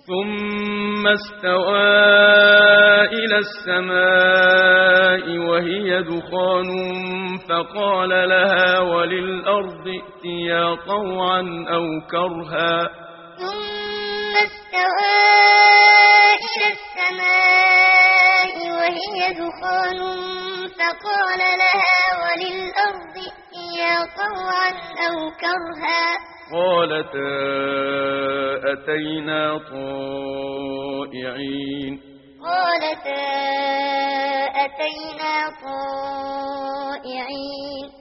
ثم استوى إلى السماء وهي دخان فقال لها وللأرض ائتيا طوعا أو كرها ثم استوى إلى السماء وهي دخان فقال لها وللأرض ائتيا طوعا أو كرها قالتا أتينا طائعين قالتا أتينا طائعين